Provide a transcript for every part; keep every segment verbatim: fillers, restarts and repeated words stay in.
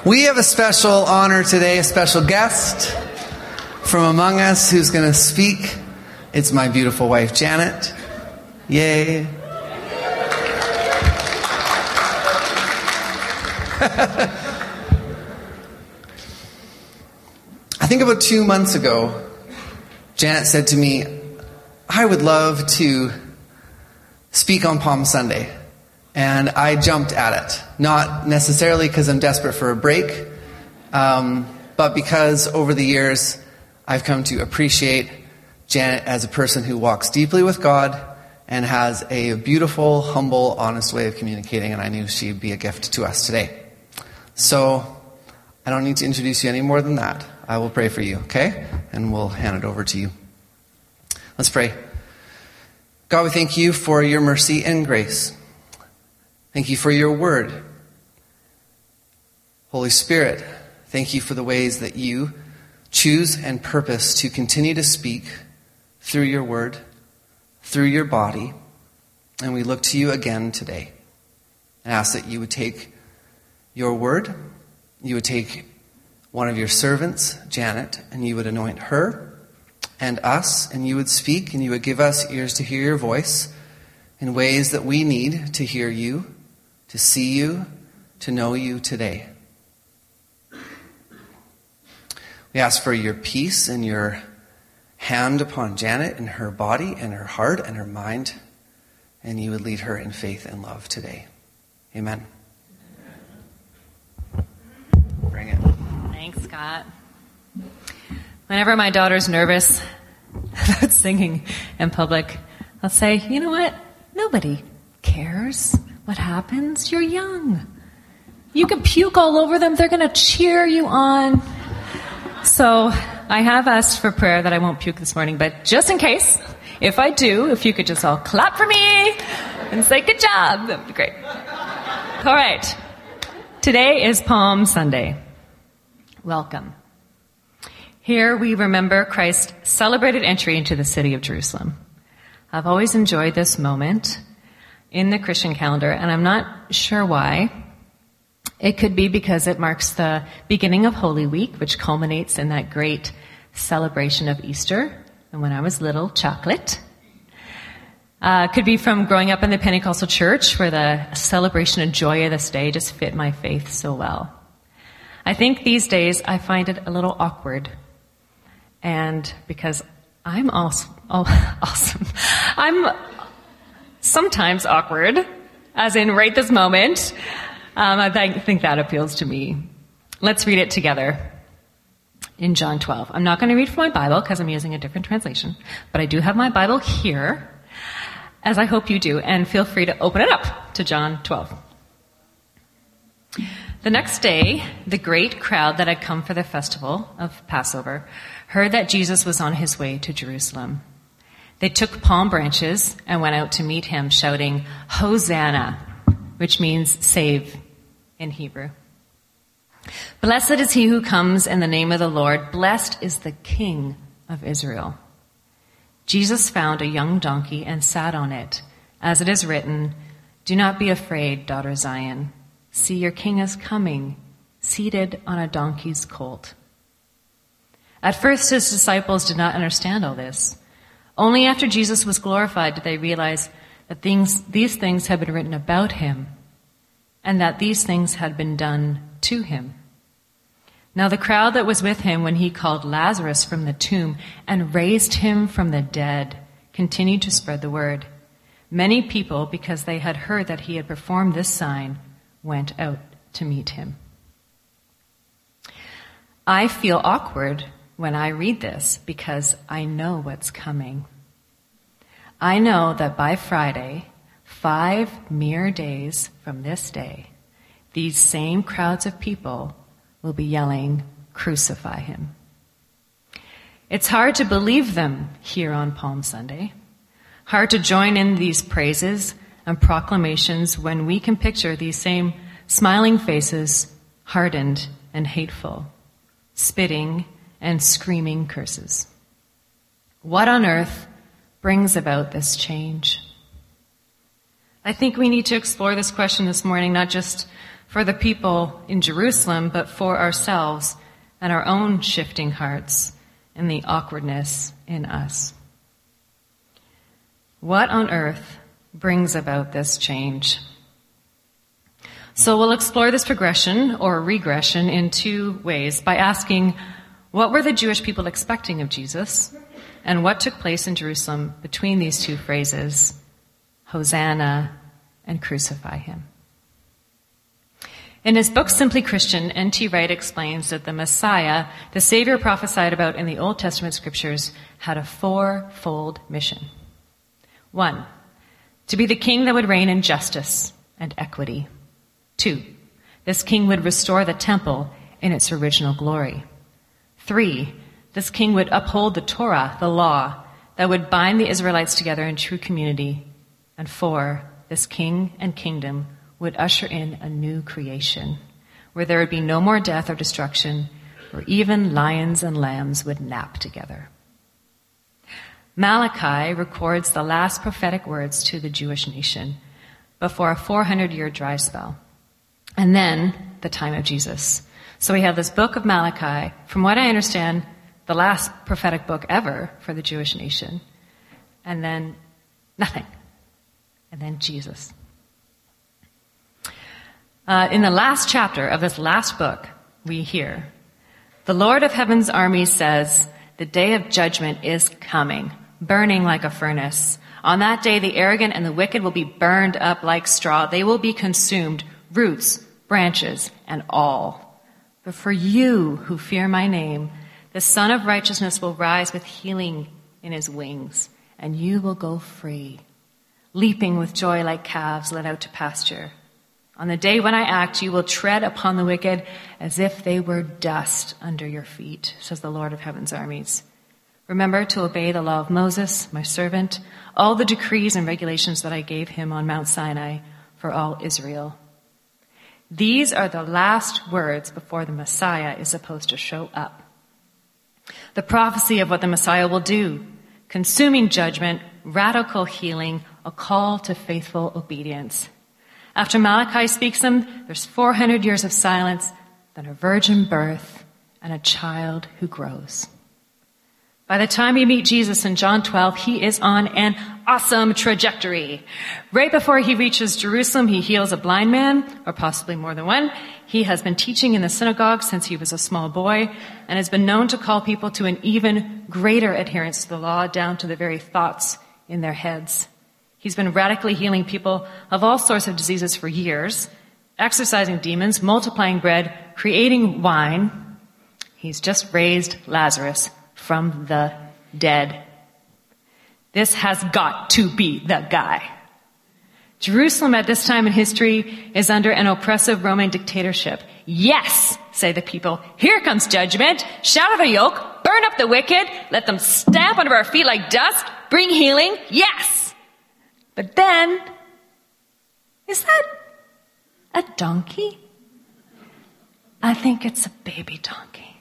We have a special honor today, a special guest from among us who's going to speak. It's my beautiful wife, Janet. Yay. I think about two months ago, Janet said to me, I would love to speak on Palm Sunday. And I jumped at it. Not necessarily because I'm desperate for a break, um, but because over the years I've come to appreciate Janet as a person who walks deeply with God and has a beautiful, humble, honest way of communicating, and I knew she'd be a gift to us today. So I don't need to introduce you any more than that. I will pray for you, okay? And we'll hand it over to you. Let's pray. God, we thank you for your mercy and grace. Thank you for your word. Holy Spirit, thank you for the ways that you choose and purpose to continue to speak through your word, through your body. And we look to you again today and ask that you would take your word, you would take one of your servants, Janet, and you would anoint her and us, and you would speak and you would give us ears to hear your voice in ways that we need to hear you, to see you, to know you today. We ask for your peace and your hand upon Janet and her body and her heart and her mind, and you would lead her in faith and love today. Amen. Bring it. Thanks, Scott. Whenever my daughter's nervous about singing in public, I'll say, you know what? Nobody cares what happens. You're young. You can puke all over them. They're going to cheer you on. So I have asked for prayer that I won't puke this morning, but just in case, if I do, if you could just all clap for me and say good job, that would be great. All right. Today is Palm Sunday. Welcome. Here we remember Christ's celebrated entry into the city of Jerusalem. I've always enjoyed this moment in the Christian calendar, and I'm not sure why. It could be because it marks the beginning of Holy Week, which culminates in that great celebration of Easter. And when I was little, chocolate. Uh, could be from growing up in the Pentecostal church, where the celebration and joy of this day just fit my faith so well. I think these days I find it a little awkward. And because I'm also, oh, awesome. I'm sometimes awkward, as in right this moment. Um, I th- think that appeals to me. Let's read it together in John twelve. I'm not going to read from my Bible because I'm using a different translation, but I do have my Bible here, as I hope you do, and feel free to open it up to John twelve. The next day, the great crowd that had come for the festival of Passover heard that Jesus was on his way to Jerusalem. They took palm branches and went out to meet him, shouting, Hosanna, which means save in Hebrew. Blessed is he who comes in the name of the Lord. Blessed is the King of Israel. Jesus found a young donkey and sat on it. As it is written, do not be afraid, daughter Zion. See, your king is coming, seated on a donkey's colt. At first, his disciples did not understand all this. Only after Jesus was glorified did they realize that things, these things had been written about him, and that these things had been done to him. Now the crowd that was with him when he called Lazarus from the tomb and raised him from the dead continued to spread the word. Many people, because they had heard that he had performed this sign, went out to meet him. I feel awkward when I read this because I know what's coming. I know that by Friday, five mere days from this day, these same crowds of people will be yelling, crucify him. It's hard to believe them here on Palm Sunday. Hard to join in these praises and proclamations when we can picture these same smiling faces, hardened and hateful, spitting and screaming curses. What on earth brings about this change? I think we need to explore this question this morning, not just for the people in Jerusalem, but for ourselves and our own shifting hearts and the awkwardness in us. What on earth brings about this change? So we'll explore this progression or regression in two ways, by asking, what were the Jewish people expecting of Jesus, and what took place in Jerusalem between these two phrases, Hosanna and crucify him? In his book, Simply Christian, N T Wright explains that the Messiah, the Savior prophesied about in the Old Testament scriptures, had a four-fold mission. One, to be the king that would reign in justice and equity. Two, this king would restore the temple in its original glory. Three, this king would uphold the Torah, the law, that would bind the Israelites together in true community. And four, this king and kingdom would usher in a new creation, where there would be no more death or destruction, where even lions and lambs would nap together. Malachi records the last prophetic words to the Jewish nation before a four hundred year dry spell, and then the time of Jesus. So we have this book of Malachi, from what I understand, the last prophetic book ever for the Jewish nation, and then nothing, and then Jesus. Uh, in the last chapter of this last book, we hear, the Lord of heaven's armies says, the day of judgment is coming, burning like a furnace. On that day, the arrogant and the wicked will be burned up like straw. They will be consumed, roots, branches, and all. But for you who fear my name, the Son of Righteousness will rise with healing in his wings, and you will go free, leaping with joy like calves led out to pasture. On the day when I act, you will tread upon the wicked as if they were dust under your feet, says the Lord of heaven's armies. Remember to obey the law of Moses, my servant, all the decrees and regulations that I gave him on Mount Sinai for all Israel. These are the last words before the Messiah is supposed to show up. The prophecy of what the Messiah will do, consuming judgment, radical healing, a call to faithful obedience. After Malachi speaks them, there's four hundred years of silence, then a virgin birth, and a child who grows. By the time we meet Jesus in John twelve, he is on an awesome trajectory. Right before he reaches Jerusalem, he heals a blind man, or possibly more than one. He has been teaching in the synagogue since he was a small boy, and has been known to call people to an even greater adherence to the law, down to the very thoughts in their heads. He's been radically healing people of all sorts of diseases for years, exorcising demons, multiplying bread, creating wine. He's just raised Lazarus from the dead. This has got to be the guy. Jerusalem at this time in history is under an oppressive Roman dictatorship. Yes, say the people, here comes judgment. Shatter the yoke, burn up the wicked, let them stamp under our feet like dust, bring healing. Yes. But then, is that a donkey? I think it's a baby donkey.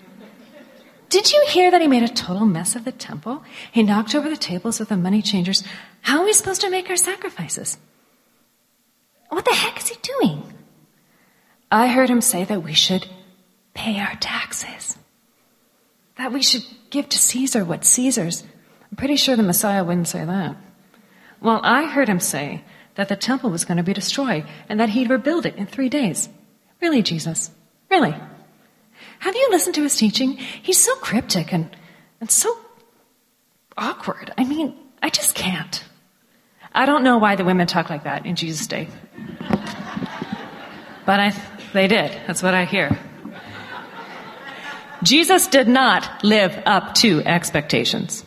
Did you hear that he made a total mess of the temple? He knocked over the tables with the money changers. How are we supposed to make our sacrifices? What the heck is he doing? I heard him say that we should pay our taxes, that we should give to Caesar what Caesar's. I'm pretty sure the Messiah wouldn't say that. Well, I heard him say that the temple was going to be destroyed and that he'd rebuild it in three days. Really, Jesus? Really? Have you listened to his teaching? He's so cryptic and, and so awkward. I mean, I just can't. I don't know why the women talk like that in Jesus' day. But I, they did. That's what I hear. Jesus did not live up to expectations.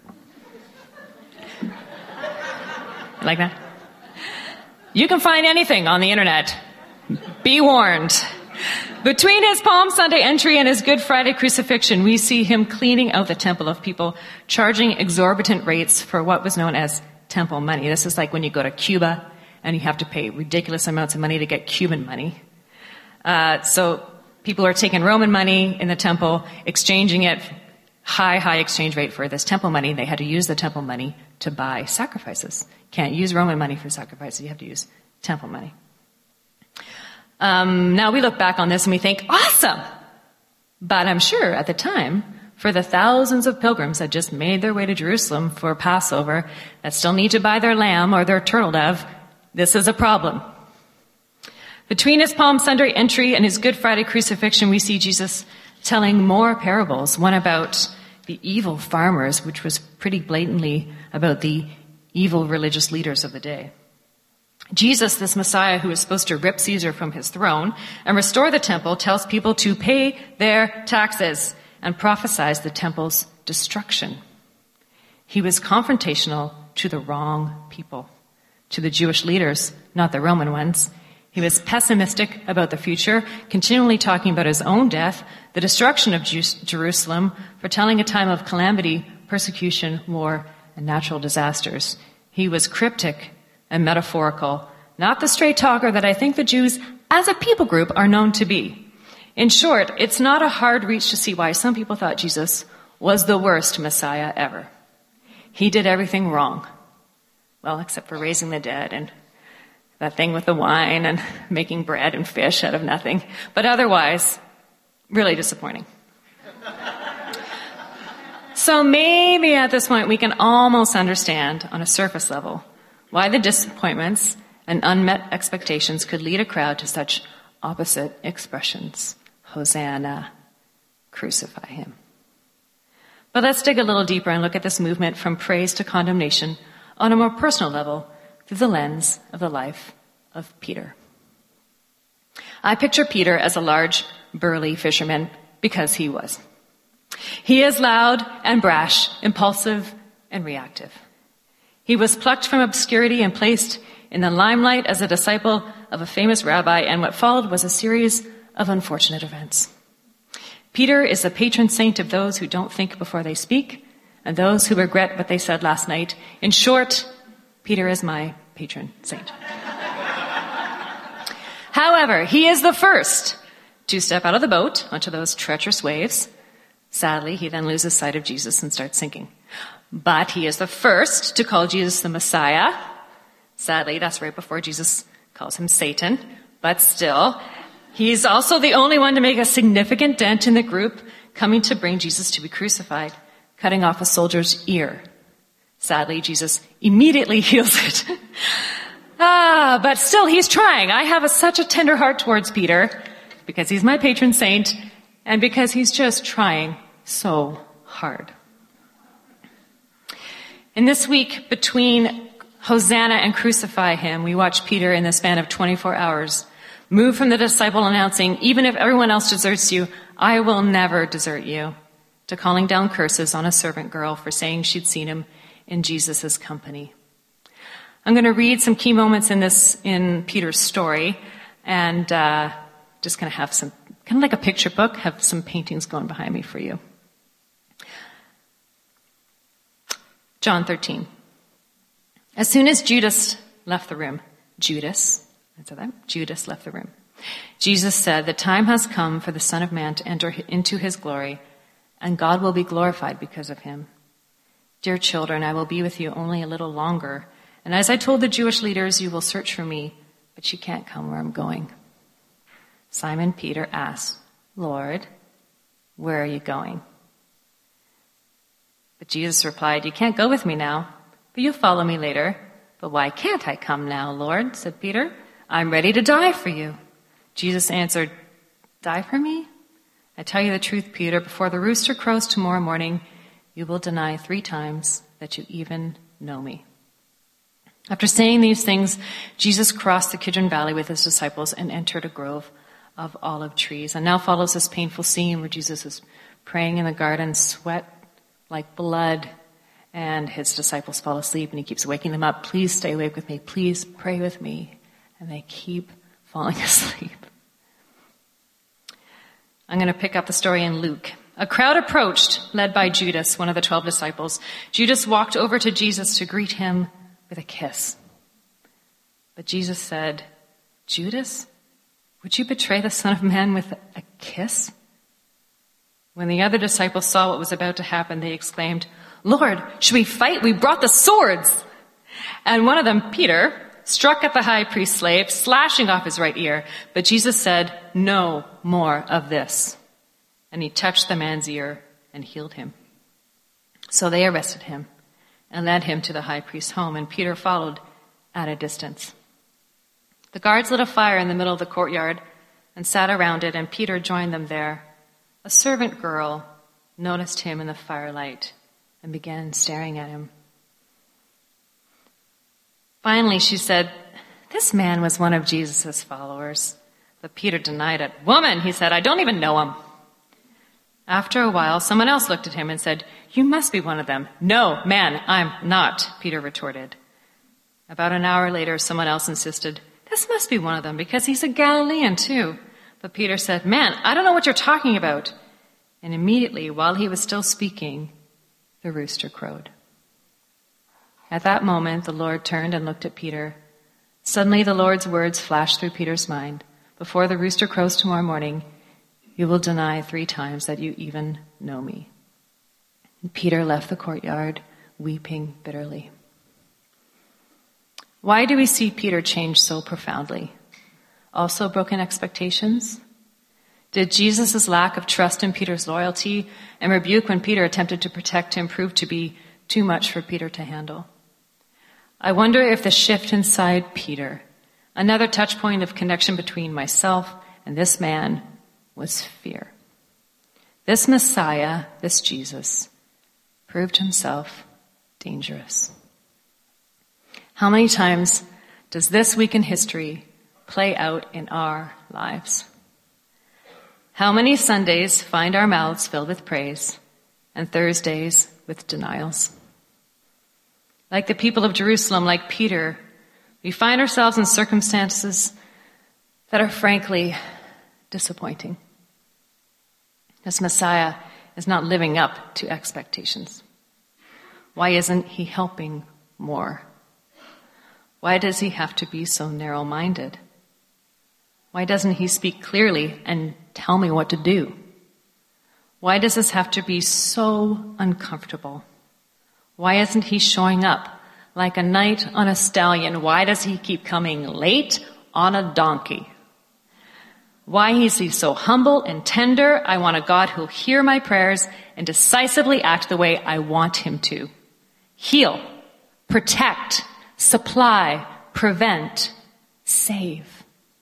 Like that? You can find anything on the internet. Be warned. Between his Palm Sunday entry and his Good Friday crucifixion, we see him cleaning out the temple of people, charging exorbitant rates for what was known as temple money. This is like when you go to Cuba and you have to pay ridiculous amounts of money to get Cuban money. Uh, so people are taking Roman money in the temple, exchanging it, high, high exchange rate for this temple money. They had to use the temple money to buy sacrifices. Can't use Roman money for sacrifices. You have to use temple money. Um, now we look back on this and we think, awesome! But I'm sure at the time, for the thousands of pilgrims that just made their way to Jerusalem for Passover, that still need to buy their lamb or their turtle dove, this is a problem. Between his Palm Sunday entry and his Good Friday crucifixion, we see Jesus telling more parables, one about the evil farmers, which was pretty blatantly about the evil religious leaders of the day. Jesus, this Messiah who is supposed to rip Caesar from his throne and restore the temple, tells people to pay their taxes and prophesies the temple's destruction. He was confrontational to the wrong people, to the Jewish leaders, not the Roman ones. He was pessimistic about the future, continually talking about his own death, the destruction of Jerusalem, foretelling a time of calamity, persecution, war, and natural disasters. He was cryptic and metaphorical, not the straight talker that I think the Jews as a people group are known to be. In short, it's not a hard reach to see why some people thought Jesus was the worst Messiah ever. He did everything wrong. Well, except for raising the dead and that thing with the wine and making bread and fish out of nothing. But otherwise, really disappointing. So maybe at this point we can almost understand on a surface level why the disappointments and unmet expectations could lead a crowd to such opposite expressions. Hosanna, crucify him. But let's dig a little deeper and look at this movement from praise to condemnation on a more personal level through the lens of the life of Peter. I picture Peter as a large, burly fisherman because he was. He is loud and brash, impulsive and reactive. He was plucked from obscurity and placed in the limelight as a disciple of a famous rabbi, and what followed was a series of unfortunate events. Peter is the patron saint of those who don't think before they speak, and those who regret what they said last night. In short, Peter is my patron saint. However, he is the first to step out of the boat onto those treacherous waves. Sadly, he then loses sight of Jesus and starts sinking. But he is the first to call Jesus the Messiah. Sadly, that's right before Jesus calls him Satan. But still, he's also the only one to make a significant dent in the group coming to bring Jesus to be crucified, cutting off a soldier's ear. Sadly, Jesus immediately heals it. ah, but still, he's trying. I have a, such a tender heart towards Peter because he's my patron saint and because he's just trying so hard. In this week between Hosanna and crucify him, we watch Peter in the span of twenty-four hours move from the disciple announcing, even if everyone else deserts you, I will never desert you, to calling down curses on a servant girl for saying she'd seen him in Jesus' company. I'm going to read some key moments in this, in Peter's story, and uh, just going to have some, kind of like a picture book, have some paintings going behind me for you. John thirteen. As soon as Judas left the room, Judas, I said that, Judas left the room. Jesus said, the time has come for the Son of Man to enter into his glory, and God will be glorified because of him. Dear children, I will be with you only a little longer. And as I told the Jewish leaders, you will search for me, but you can't come where I'm going. Simon Peter asked, Lord, where are you going? But Jesus replied, you can't go with me now, but you'll follow me later. But why can't I come now, Lord? Said Peter. I'm ready to die for you. Jesus answered, die for me? I tell you the truth, Peter, before the rooster crows tomorrow morning, you will deny three times that you even know me. After saying these things, Jesus crossed the Kidron Valley with his disciples and entered a grove of olive trees. And now follows this painful scene where Jesus is praying in the garden, sweat like blood, and his disciples fall asleep, and he keeps waking them up. Please stay awake with me. Please pray with me. And they keep falling asleep. I'm going to pick up the story in Luke. A crowd approached, led by Judas, one of the twelve disciples. Judas walked over to Jesus to greet him with a kiss. But Jesus said, Judas, would you betray the Son of Man with a kiss? When the other disciples saw what was about to happen, they exclaimed, Lord, should we fight? We brought the swords. And one of them, Peter, struck at the high priest's slave, slashing off his right ear. But Jesus said, "No more of this." And he touched the man's ear and healed him. So they arrested him and led him to the high priest's home, and Peter followed at a distance. The guards lit a fire in the middle of the courtyard and sat around it, and Peter joined them there. A servant girl noticed him in the firelight and began staring at him. Finally, she said, "This man was one of Jesus' followers." But Peter denied it. "Woman," he said, "I don't even know him." After a while, someone else looked at him and said, "You must be one of them." "No, man, I'm not," Peter retorted. About an hour later, someone else insisted, "This must be one of them because he's a Galilean too." But Peter said, "Man, I don't know what you're talking about." And immediately, while he was still speaking, the rooster crowed. At that moment, the Lord turned and looked at Peter. Suddenly, the Lord's words flashed through Peter's mind. "Before the rooster crows tomorrow morning, you will deny three times that you even know me." And Peter left the courtyard, weeping bitterly. Why do we see Peter change so profoundly? Also broken expectations? Did Jesus' lack of trust in Peter's loyalty and rebuke when Peter attempted to protect him prove to be too much for Peter to handle? I wonder if the shift inside Peter, another touch point of connection between myself and this man, was fear. This Messiah, this Jesus, proved himself dangerous. How many times does this week in history play out in our lives? How many Sundays find our mouths filled with praise and Thursdays with denials? Like the people of Jerusalem, like Peter, we find ourselves in circumstances that are frankly disappointing. This Messiah is not living up to expectations. Why isn't he helping more? Why does he have to be so narrow-minded? Why doesn't he speak clearly and tell me what to do? Why does this have to be so uncomfortable? Why isn't he showing up like a knight on a stallion? Why does he keep coming late on a donkey? Why is he so humble and tender? I want a God who'll hear my prayers and decisively act the way I want him to. Heal, protect, supply, prevent, save.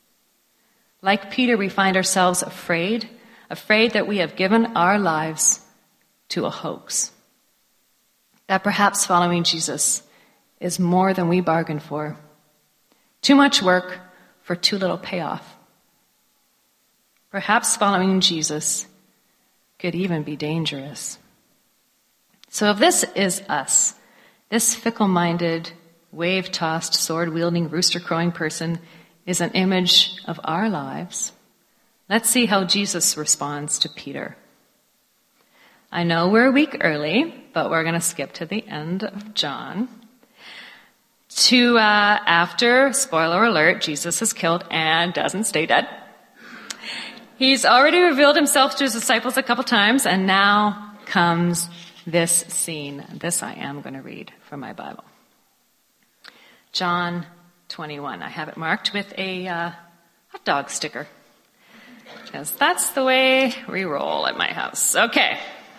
Like Peter, we find ourselves afraid, afraid that we have given our lives to a hoax. That perhaps following Jesus is more than we bargained for. Too much work for too little payoff. Perhaps following Jesus could even be dangerous. So if this is us, this fickle-minded, wave-tossed, sword-wielding, rooster-crowing person is an image of our lives, let's see how Jesus responds to Peter. I know we're a week early, but we're going to skip to the end of John. To uh, after, spoiler alert, Jesus is killed and doesn't stay dead. He's already revealed himself to his disciples a couple times, and now comes this scene. This I am going to read from my Bible. John twenty-one. I have it marked with a uh, hot dog sticker, because that's the way we roll at my house. Okay.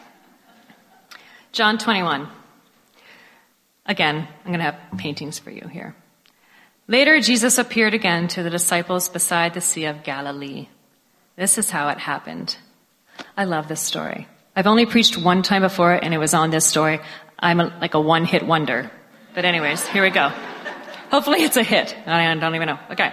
John twenty-one. Again, I'm going to have paintings for you here. Later, Jesus appeared again to the disciples beside the Sea of Galilee. This is how it happened. I love this story. I've only preached one time before, and it was on this story. I'm a, like a one-hit wonder. But anyways, here we go. Hopefully it's a hit. I don't even know. Okay.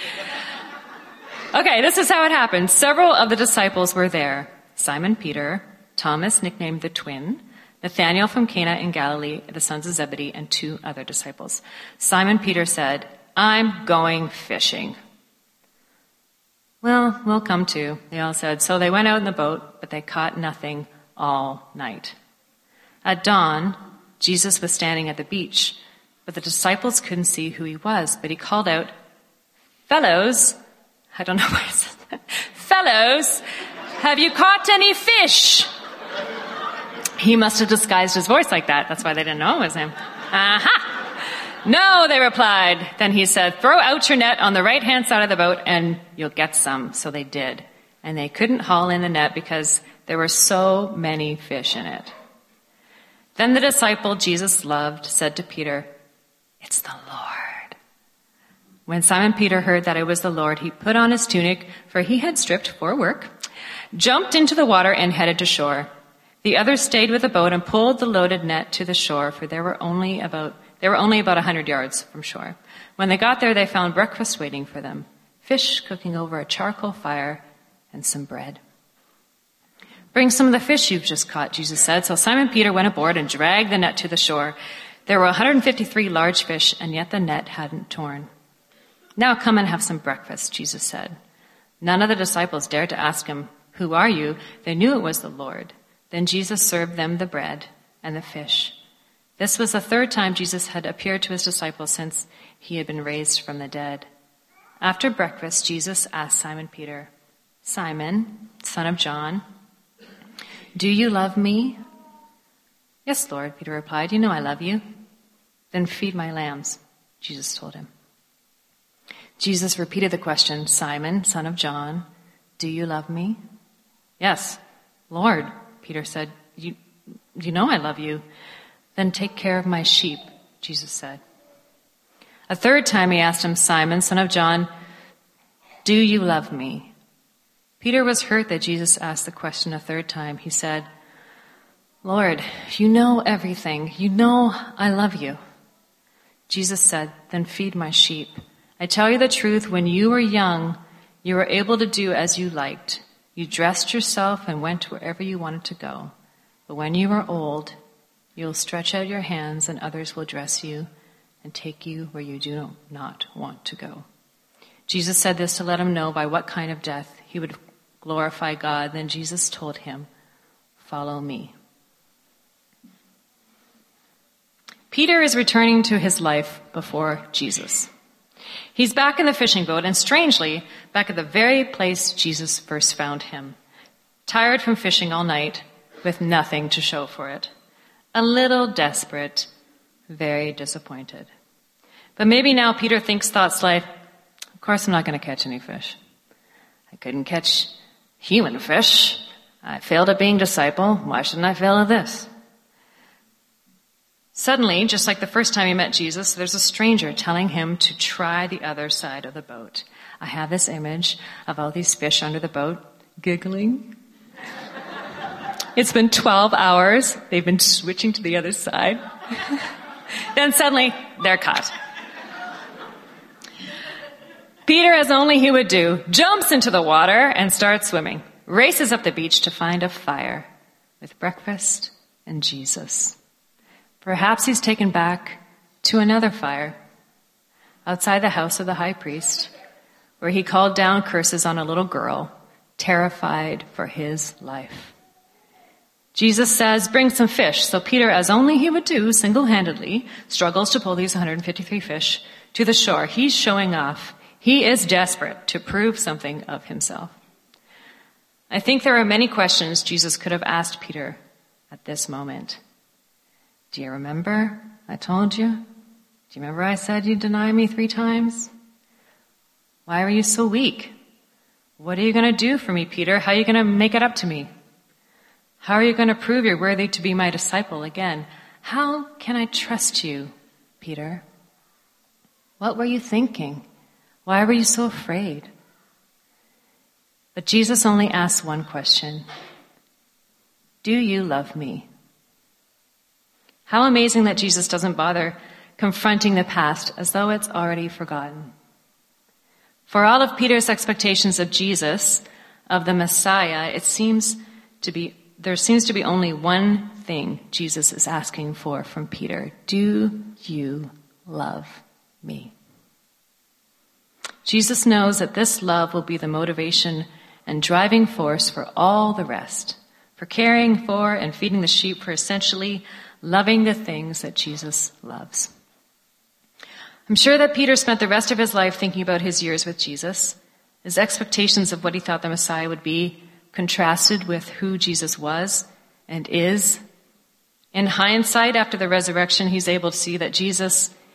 Okay, this is how it happened. Several of the disciples were there. Simon Peter, Thomas, nicknamed the Twin, Nathanael from Cana in Galilee, the sons of Zebedee, and two other disciples. Simon Peter said, "I'm going fishing." "Well, we'll come too," they all said. So they went out in the boat, but they caught nothing all night. At dawn, Jesus was standing at the beach, but the disciples couldn't see who he was. But he called out, "Fellows," I don't know why I said that. "Fellows, have you caught any fish?" He must have disguised his voice like that. That's why they didn't know it was him. Aha! No, they replied. Then he said, throw out your net on the right-hand side of the boat and you'll get some. So they did. And they couldn't haul in the net because there were so many fish in it. Then the disciple Jesus loved said to Peter, it's the Lord. When Simon Peter heard that it was the Lord, he put on his tunic, for he had stripped for work, jumped into the water and headed to shore. The others stayed with the boat and pulled the loaded net to the shore, for there were only about They were only about a hundred yards from shore. When they got there, they found breakfast waiting for them, fish cooking over a charcoal fire and some bread. Bring some of the fish you've just caught, Jesus said. So Simon Peter went aboard and dragged the net to the shore. There were one hundred fifty-three large fish, and yet the net hadn't torn. Now come and have some breakfast, Jesus said. None of the disciples dared to ask him, who are you? They knew it was the Lord. Then Jesus served them the bread and the fish. This was the third time Jesus had appeared to his disciples since he had been raised from the dead. After breakfast, Jesus asked Simon Peter, Simon, son of John, do you love me? Yes, Lord, Peter replied. You know I love you. Then feed my lambs, Jesus told him. Jesus repeated the question, Simon, son of John, do you love me? Yes, Lord, Peter said, you, you know I love you. Then take care of my sheep, Jesus said. A third time he asked him, Simon, son of John, do you love me? Peter was hurt that Jesus asked the question a third time. He said, Lord, you know everything. You know I love you. Jesus said, then feed my sheep. I tell you the truth, when you were young, you were able to do as you liked. You dressed yourself and went wherever you wanted to go. But when you are old, you'll stretch out your hands and others will dress you and take you where you do not want to go. Jesus said this to let him know by what kind of death he would glorify God. Then Jesus told him, follow me. Peter is returning to his life before Jesus. He's back in the fishing boat and strangely back at the very place Jesus first found him, tired from fishing all night with nothing to show for it. A little desperate, very disappointed. But maybe now Peter thinks thoughts like, of course I'm not going to catch any fish. I couldn't catch human fish. I failed at being disciple. Why shouldn't I fail at this? Suddenly, just like the first time he met Jesus, there's a stranger telling him to try the other side of the boat. I have this image of all these fish under the boat, giggling. It's been twelve hours. They've been switching to the other side. Then suddenly, they're caught. Peter, as only he would do, jumps into the water and starts swimming, races up the beach to find a fire with breakfast and Jesus. Perhaps he's taken back to another fire outside the house of the high priest, where he called down curses on a little girl, terrified for his life. Jesus says, bring some fish. So Peter, as only he would do, single-handedly, struggles to pull these one hundred fifty-three fish to the shore. He's showing off. He is desperate to prove something of himself. I think there are many questions Jesus could have asked Peter at this moment. Do you remember I told you? Do you remember I said you'd deny me three times? Why are you so weak? What are you going to do for me, Peter? How are you going to make it up to me? How are you going to prove you're worthy to be my disciple again? How can I trust you, Peter? What were you thinking? Why were you so afraid? But Jesus only asks one question. Do you love me? How amazing that Jesus doesn't bother confronting the past as though it's already forgotten. For all of Peter's expectations of Jesus, of the Messiah, it seems to be There seems to be only one thing Jesus is asking for from Peter. Do you love me? Jesus knows that this love will be the motivation and driving force for all the rest, for caring for and feeding the sheep, for essentially loving the things that Jesus loves. I'm sure that Peter spent the rest of his life thinking about his years with Jesus, his expectations of what he thought the Messiah would be, contrasted with who Jesus was and is. In hindsight, after the resurrection, he's able to see that Jesus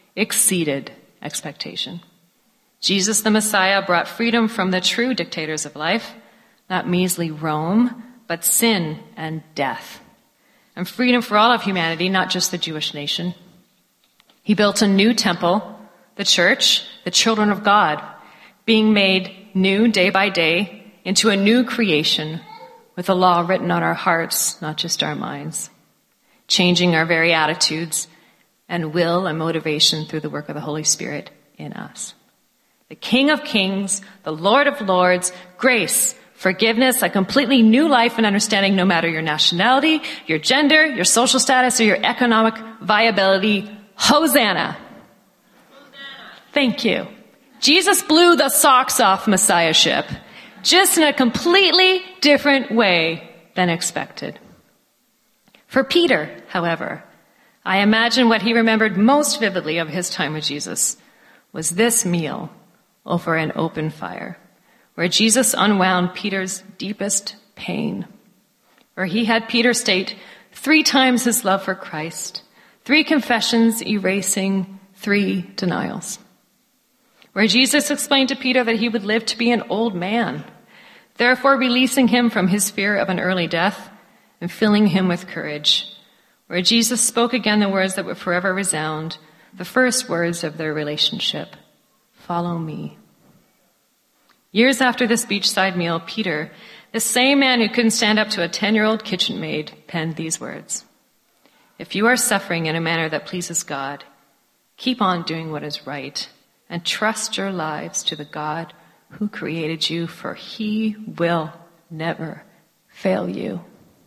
exceeded expectation. Jesus the Messiah brought freedom from the true dictators of life, not measly Rome, but sin and death. And freedom for all of humanity, not just the Jewish nation. He built a new temple, the church, the children of God, being made new day by day into a new creation with the law written on our hearts, not just our minds, changing our very attitudes and will and motivation through the work of the Holy Spirit in us. The King of Kings, the Lord of Lords, grace, forgiveness, a completely new life and understanding no matter your nationality, your gender, your social status, or your economic viability. Hosanna. Hosanna. Thank you. Jesus blew the socks off Messiahship, just in a completely different way than expected. For Peter, however, I imagine what he remembered most vividly of his time with Jesus was this meal over an open fire, where Jesus unwound Peter's deepest pain, where he had Peter state three times his love for Christ, three confessions erasing three denials, where Jesus explained to Peter that he would live to be an old man, therefore releasing him from his fear of an early death and filling him with courage, where Jesus spoke again the words that would forever resound, the first words of their relationship, "Follow me." Years after this beachside meal, Peter, the same man who couldn't stand up to a ten-year-old kitchen maid, penned these words: "If you are suffering in a manner that pleases God, keep on doing what is right and trust your lives to the God who created you, for he will never fail you."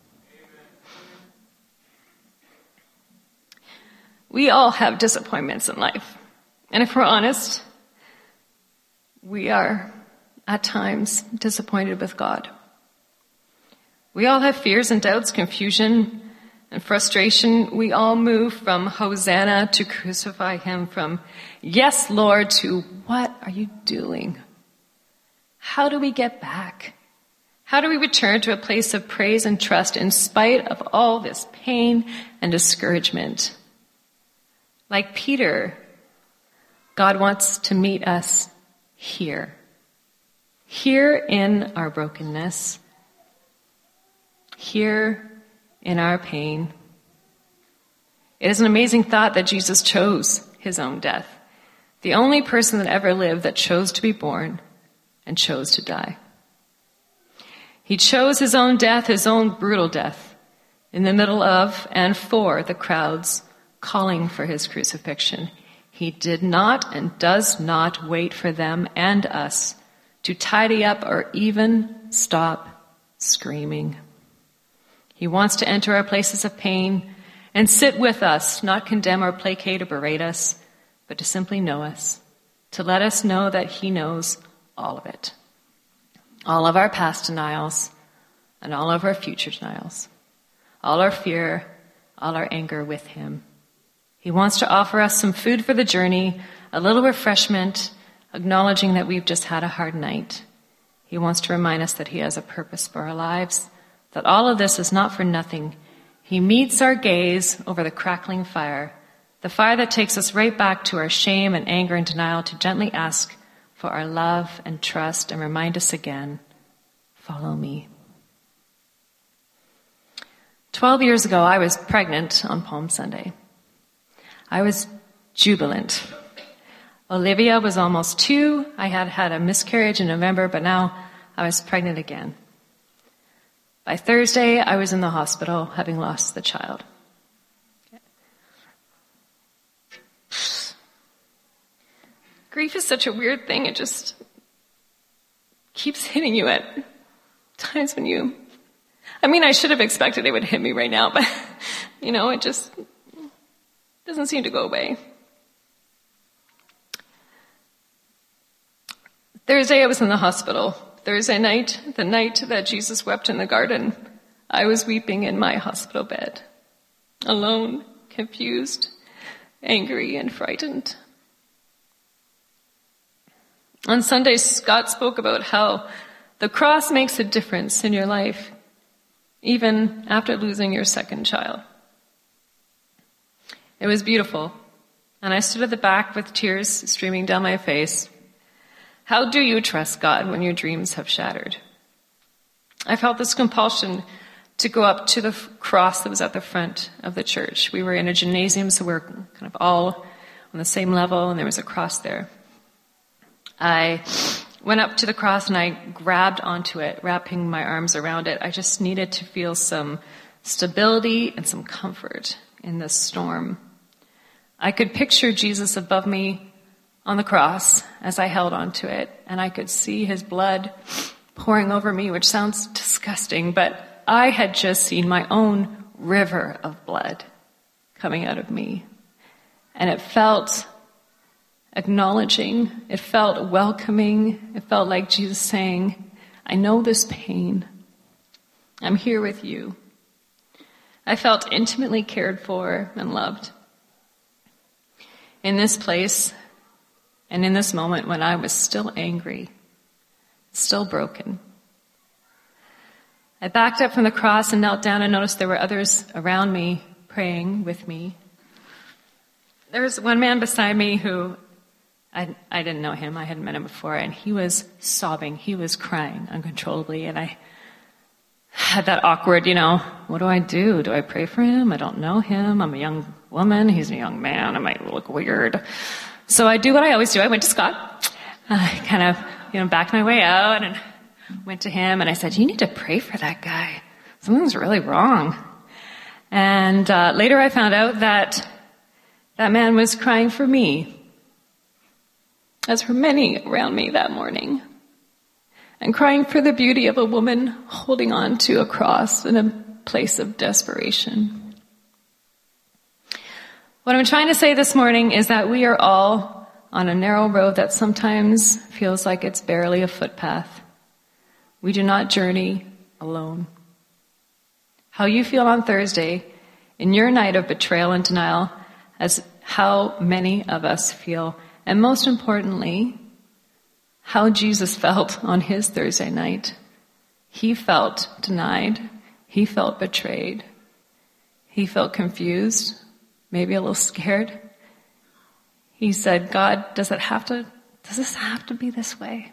We all have disappointments in life. And if we're honest, we are at times disappointed with God. We all have fears and doubts, confusion and frustration. We all move from Hosanna to crucify him, from yes, Lord, to what are you doing? How do we get back? How do we return to a place of praise and trust in spite of all this pain and discouragement? Like Peter, God wants to meet us here. Here in our brokenness. Here in our pain. It is an amazing thought that Jesus chose his own death. The only person that ever lived that chose to be born and chose to die. He chose his own death, his own brutal death, in the middle of and for the crowds calling for his crucifixion. He did not and does not wait for them and us to tidy up or even stop screaming. He wants to enter our places of pain and sit with us, not condemn or placate or berate us, but to simply know us, to let us know that he knows all of it. All of our past denials and all of our future denials. All our fear, all our anger with him. He wants to offer us some food for the journey, a little refreshment, acknowledging that we've just had a hard night. He wants to remind us that he has a purpose for our lives, that all of this is not for nothing. He meets our gaze over the crackling fire, the fire that takes us right back to our shame and anger and denial, to gently ask for our love and trust and remind us again, follow me. Twelve years ago, I was pregnant on Palm Sunday. I was jubilant. Olivia was almost two. I had had a miscarriage in November, but now I was pregnant again. By Thursday, I was in the hospital, having lost the child. Grief is such a weird thing. It just keeps hitting you at times when you... I mean, I should have expected it would hit me right now, but, you know, it just doesn't seem to go away. Thursday, I was in the hospital. Thursday night, the night that Jesus wept in the garden, I was weeping in my hospital bed, alone, confused, angry, and frightened. On Sunday, Scott spoke about how the cross makes a difference in your life, even after losing your second child. It was beautiful. And I stood at the back with tears streaming down my face. How do you trust God when your dreams have shattered? I felt this compulsion to go up to the cross that was at the front of the church. We were in a gymnasium, so we we're kind of all on the same level, and there was a cross there. I went up to the cross and I grabbed onto it, wrapping my arms around it. I just needed to feel some stability and some comfort in this storm. I could picture Jesus above me on the cross as I held onto it, and I could see his blood pouring over me, which sounds disgusting, but I had just seen my own river of blood coming out of me. And it felt acknowledging, it felt welcoming, it felt like Jesus saying, I know this pain. I'm here with you. I felt intimately cared for and loved. In this place, and in this moment when I was still angry, still broken, I backed up from the cross and knelt down and noticed there were others around me praying with me. There was one man beside me who, I, I didn't know him, I hadn't met him before, and he was sobbing, he was crying uncontrollably, and I had that awkward, you know, what do I do? Do I pray for him? I don't know him. I'm a young woman. He's a young man. I might look weird. So I do what I always do. I went to Scott. I kind of, you know, backed my way out and went to him and I said, you need to pray for that guy. Something's really wrong. And uh, later I found out that that man was crying for me, as for many around me that morning. And crying for the beauty of a woman holding on to a cross in a place of desperation. What I'm trying to say this morning is that we are all on a narrow road that sometimes feels like it's barely a footpath. We do not journey alone. How you feel on Thursday in your night of betrayal and denial is how many of us feel. And most importantly, how Jesus felt on his Thursday night. He felt denied. He felt betrayed. He felt confused, maybe a little scared. He said, God, does it have to, does this have to be this way?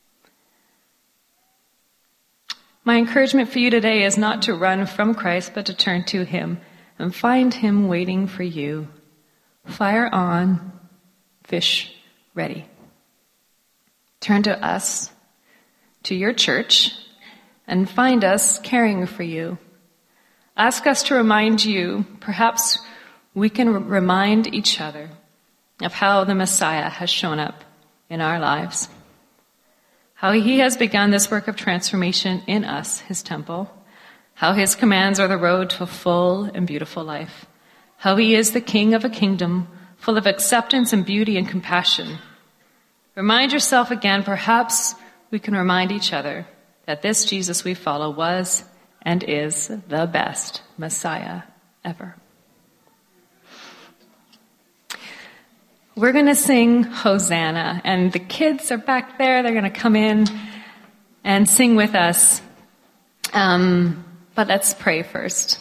My encouragement for you today is not to run from Christ, but to turn to him and find him waiting for you. Fire on, fish ready. Turn to us, to your church, and find us caring for you. Ask us to remind you, perhaps we can remind each other of how the Messiah has shown up in our lives. How he has begun this work of transformation in us, his temple. How his commands are the road to a full and beautiful life. How he is the king of a kingdom full of acceptance and beauty and compassion. Remind yourself again, perhaps we can remind each other that this Jesus we follow was and is the best Messiah ever. We're going to sing Hosanna, and the kids are back there. They're going to come in and sing with us. Um, but let's pray first.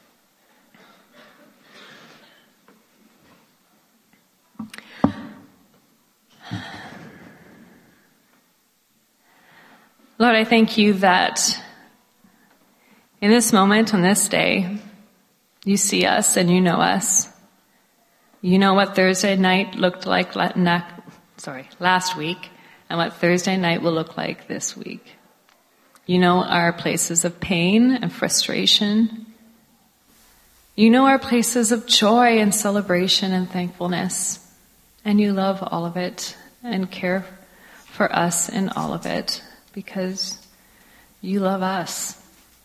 Lord, I thank you that in this moment, on this day, you see us and you know us. You know what Thursday night looked like sorry, last week and what Thursday night will look like this week. You know our places of pain and frustration. You know our places of joy and celebration and thankfulness. And you love all of it and care for us in all of it because you love us.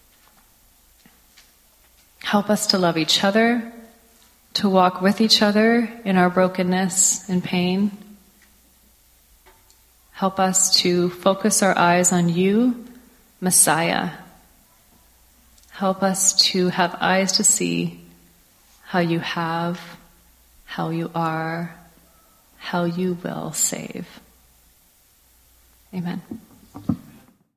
Help us to love each other, to walk with each other in our brokenness and pain. Help us to focus our eyes on you, Messiah. Help us to have eyes to see how you have, how you are, how you will save. Amen.